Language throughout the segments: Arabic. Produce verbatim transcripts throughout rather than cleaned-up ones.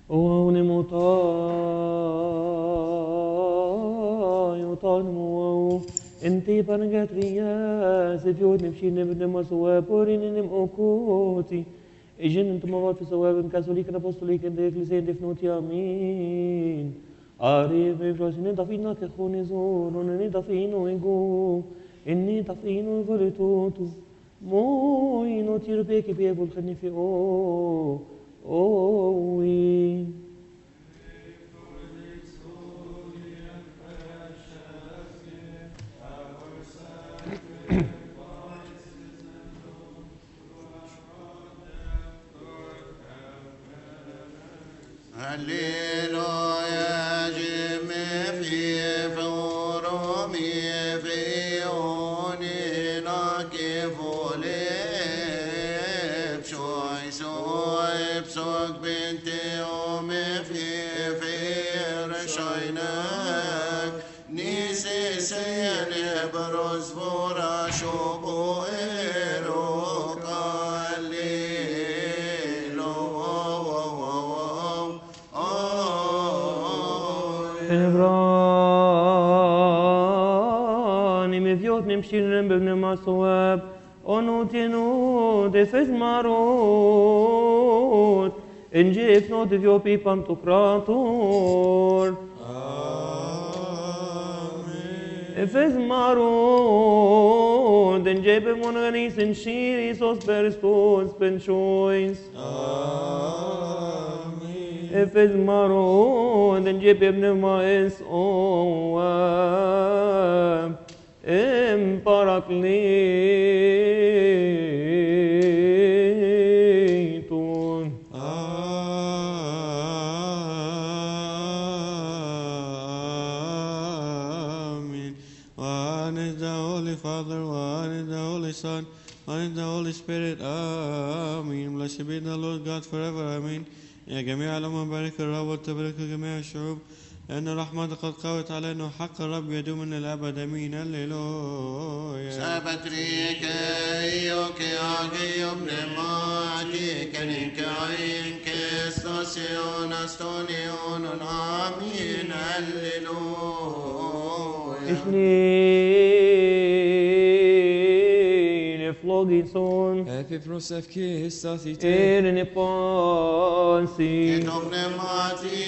وهون مطاي وطالمو انتي بانجاتريا سفيوت نمشي نبنما سوا بورين نم اوكوتي اجن انتم مواد في سواب كاثوليك apostolic and ecclesia defnoti amin arrive prosine tafina che khonizo non ne tafino ego inni tafino voletotu mo ino tirbe che be vol khani fi o o we Alleluia, Jimmy, for me, Fioni, Naki, Folip, Choice, Ipsok, Binti, Ome, Fir, Shinak, Nisi, Sayane, Baros, Vora, Shobo, نمشي بابن مصواب ونوتينو دفز ماروت انجي افنو دفيو بي بانتوكراتور افز ماروت انجي بمونغنيس انشيري سوس برستوس بنشويس افز ماروت انجي بابن مايس اواب ام parakleton. Amen. One is the Holy Father, one is the Holy Son, one is the Holy Spirit. Amen. Blessed be the Lord God forever. Amen. يا جميع الأمم بارك الرب وتبارك جميع الشعوب لأن الرحمة قد قوت علينا وحق الرب يدوم من الأبد أمين هللويا. سابتريك أيوك أغي بنماتي كنك عين كستاسيون أستونيون آمين هللويا. إشنين فلوغيسون Epiprosef Christosite إرني بانسي كنك نماتي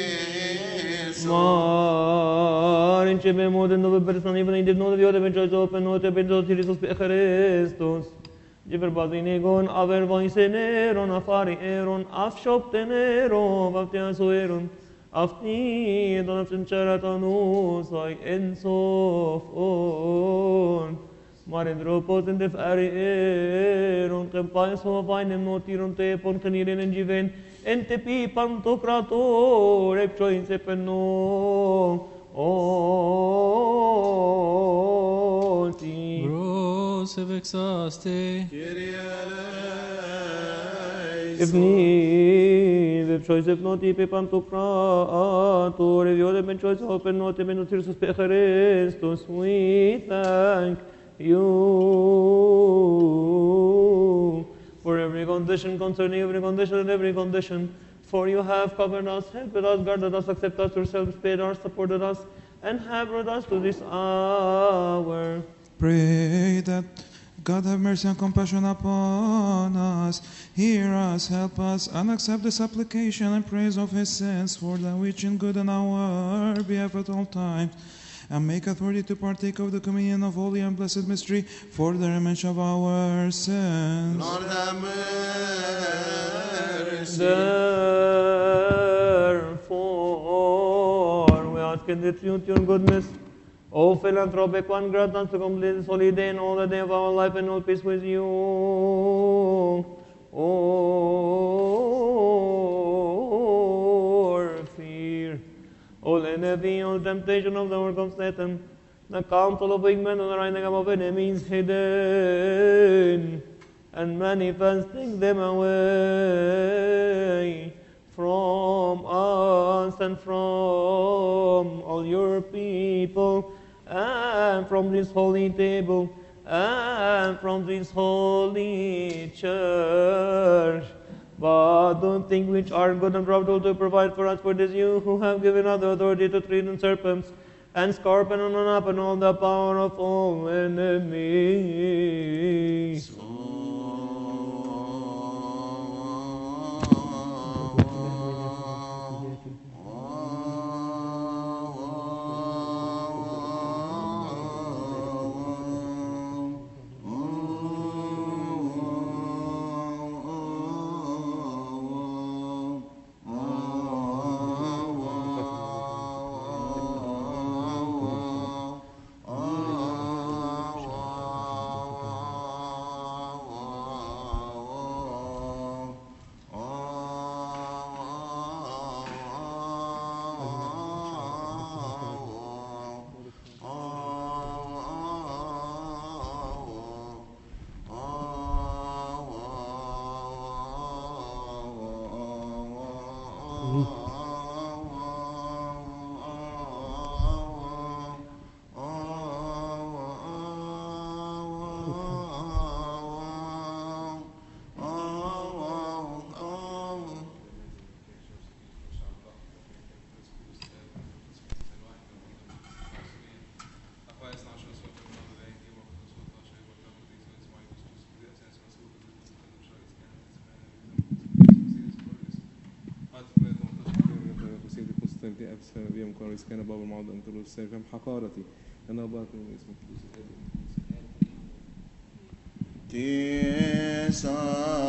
Marin ce be modern dove persone vengono in nome di Dio per ciò open note per tutti Gesù per Christus. Giver bazinigon aver voi seneron afari eron afshop tenero vaftia soeron afni don afchencharatanu sai ensof on Marin dropot in def ari eron kempai so vainem notiron te pon kniren en given ente pi pantocrator e poi in sepenno oti Gros vexaste Ifni ve poi sepnoti pe pantocrator e viole ben choice open note ben notirsus pe Christus we thank you for every condition, concerning every condition and every condition. For you have covered us, helped us, guarded us, accepted us yourselves, paid us, supported us, and have brought us to this hour. Pray that God have mercy and compassion upon us. Hear us, help us, and accept the supplication and praise of his saints, for that which in good on our behalf at all times. And make us worthy to partake of the communion of holy and blessed mystery for the remission of our sins. Lord have mercy. Therefore, we ask in the truth your goodness, O philanthropic one, grant us to complete this holy day and all the day of our life and all peace with you. Or fear. All envy, all temptation of the work of Satan, the counsel of wicked men and the rising up of enemies hidden, and manifesting them away from us and from all your people, and from this holy table, and from this holy church, but God, those things which are good and profitable to provide for us, for it is you who have given us the authority to tread on serpents and scorpion and on up and all the power of all enemies. بيوم كويس كان باب الموضوع أن تروح سيفهم حقارتي أنا باكر من اسمك تيسا